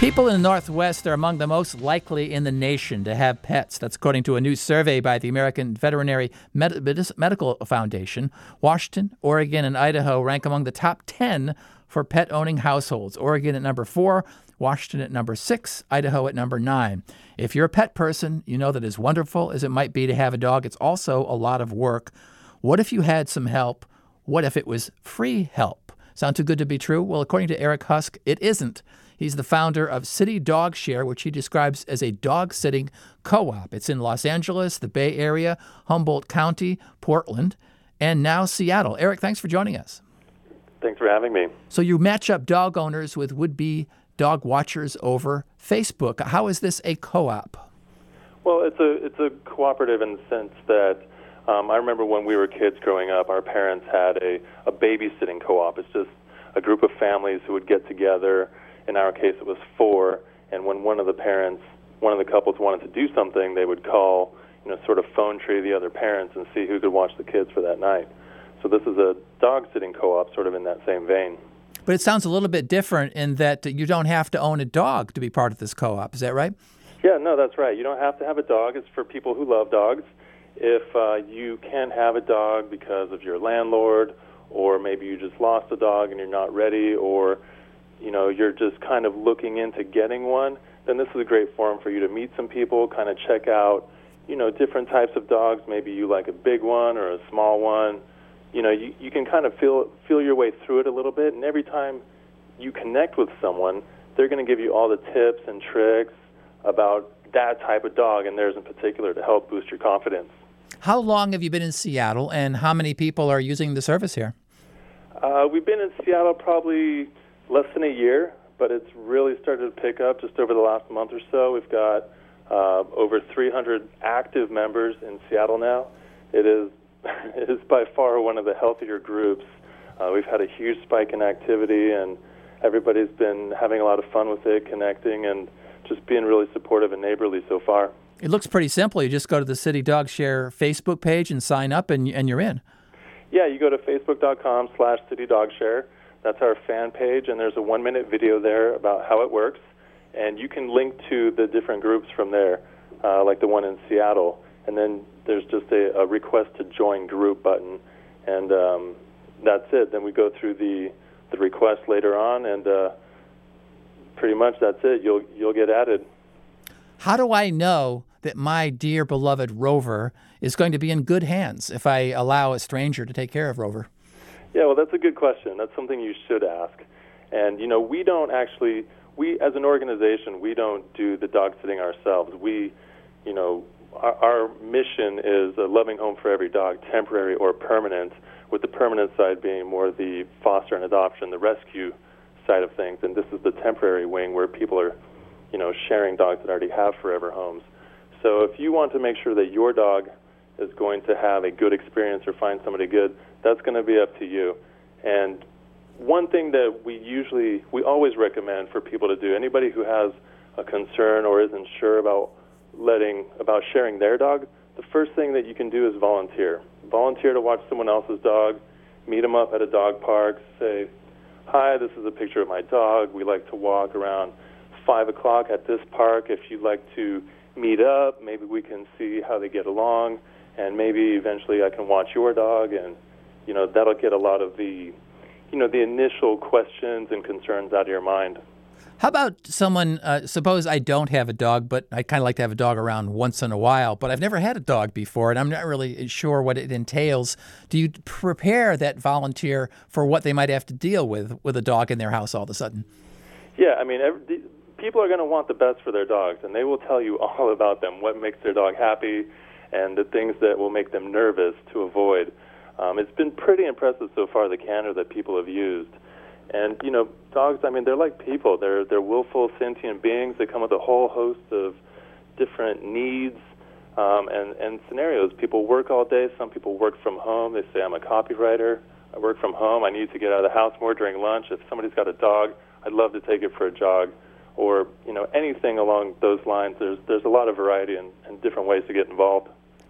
People in the Northwest are among the most likely in the nation to have pets. That's according to a new survey by the American Veterinary Medical Foundation. Washington, Oregon, and Idaho rank among the top 10 for pet-owning households. Oregon at number 4, Washington at number 6, Idaho at number 9. If you're a pet person, you know that as wonderful as it might be to have a dog, it's also a lot of work. What if you had some help? What if it was free help? Sound too good to be true? Well, according to Eric Husk, it isn't. He's the founder of City Dog Share, which he describes as a dog-sitting co-op. It's in Los Angeles, the Bay Area, Humboldt County, Portland, and now Seattle. Eric, thanks for joining us. Thanks for having me. So you match up dog owners with would-be dog watchers over Facebook. How is this a co-op? Well, it's a cooperative in the sense that I remember when we were kids growing up, our parents had a babysitting co-op. It's just a group of families who would get together. In our case, it was 4, and when one of the couples wanted to do something, they would call, sort of phone tree the other parents and see who could watch the kids for that night. So this is a dog-sitting co-op, sort of in that same vein. But it sounds a little bit different in that you don't have to own a dog to be part of this co-op. Is that right? Yeah, no, that's right. You don't have to have a dog. It's for people who love dogs. If you can't have a dog because of your landlord, or maybe you just lost a dog and you're not ready, or you're just kind of looking into getting one, then this is a great forum for you to meet some people, kind of check out, different types of dogs. Maybe you like a big one or a small one. You can kind of feel your way through it a little bit, and every time you connect with someone, they're going to give you all the tips and tricks about that type of dog and theirs in particular to help boost your confidence. How long have you been in Seattle, and how many people are using the service here? We've been in Seattle probably less than a year, but it's really started to pick up just over the last month or so. We've got over 300 active members in Seattle now. It is by far one of the healthier groups. We've had a huge spike in activity, and everybody's been having a lot of fun with it, connecting, and just being really supportive and neighborly so far. It looks pretty simple. You just go to the City Dog Share Facebook page and sign up, and you're in. Yeah, you go to facebook.com/CityDogShare. That's our fan page, and there's a 1-minute video there about how it works. And you can link to the different groups from there, like the one in Seattle. And then there's just a request to join group button, and that's it. Then we go through the request later on, and pretty much that's it. You'll get added. How do I know that my dear beloved Rover is going to be in good hands if I allow a stranger to take care of Rover? Yeah, well, that's a good question. That's something you should ask. And, we don't actually, as an organization, we don't do the dog sitting ourselves. Our mission is a loving home for every dog, temporary or permanent, with the permanent side being more the foster and adoption, the rescue side of things. And this is the temporary wing where people are, sharing dogs that already have forever homes. So if you want to make sure that your dog is going to have a good experience or find somebody good, that's going to be up to you. And one thing that we always recommend for people to do, anybody who has a concern or isn't sure about sharing their dog, the first thing that you can do is volunteer. Volunteer to watch someone else's dog, meet them up at a dog park, say, "Hi, this is a picture of my dog. We like to walk around 5 o'clock at this park. If you'd like to meet up, maybe we can see how they get along, and maybe eventually I can watch your dog," and that'll get a lot of the initial questions and concerns out of your mind. How about someone, suppose I don't have a dog, but I kind of like to have a dog around once in a while, but I've never had a dog before, and I'm not really sure what it entails. Do you prepare that volunteer for what they might have to deal with a dog in their house all of a sudden? Yeah, I mean, people are going to want the best for their dogs, and they will tell you all about them, what makes their dog happy, and the things that will make them nervous to avoid. It's been pretty impressive so far, the candor that people have used. And, dogs, I mean, they're like people. They're willful, sentient beings. They come with a whole host of different needs and scenarios. People work all day. Some people work from home. They say, "I'm a copywriter. I work from home. I need to get out of the house more during lunch. If somebody's got a dog, I'd love to take it for a jog." Or, anything along those lines. There's a lot of variety and different ways to get involved.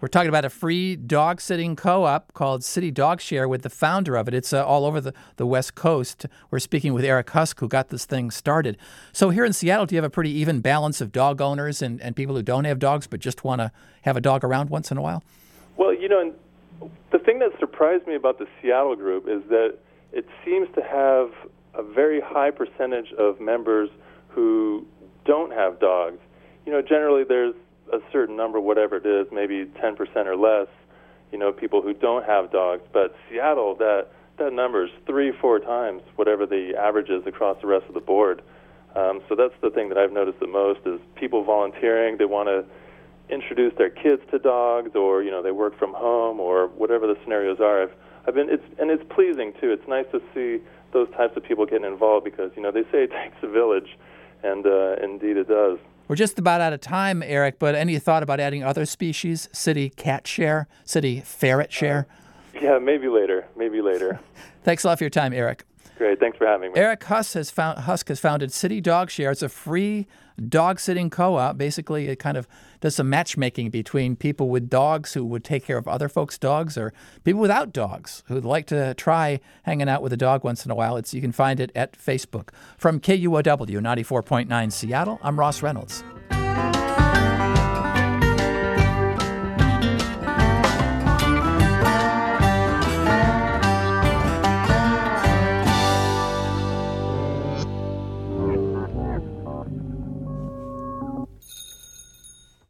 We're talking about a free dog sitting co-op called City Dog Share with the founder of it. It's all over the West Coast. We're speaking with Eric Husk, who got this thing started. So here in Seattle, do you have a pretty even balance of dog owners and people who don't have dogs but just want to have a dog around once in a while? Well, the thing that surprised me about the Seattle group is that it seems to have a very high percentage of members who don't have dogs. Generally there's a certain number, whatever it is, maybe 10% or less, people who don't have dogs. But Seattle, that number is 3-4 times whatever the average is across the rest of the board. So that's the thing that I've noticed the most is people volunteering. They want to introduce their kids to dogs, or they work from home, or whatever the scenarios are. It's pleasing too. It's nice to see those types of people getting involved because they say it takes a village, and indeed it does. We're just about out of time, Eric, but any thought about adding other species? City cat share? City ferret share? Yeah, maybe later. Thanks a lot for your time, Eric. Great. Thanks for having me. Eric Husk has founded City Dog Share. It's a free dog-sitting co-op. Basically, it kind of does some matchmaking between people with dogs who would take care of other folks' dogs or people without dogs who'd like to try hanging out with a dog once in a while. You can find it at Facebook. From KUOW 94.9 Seattle, I'm Ross Reynolds.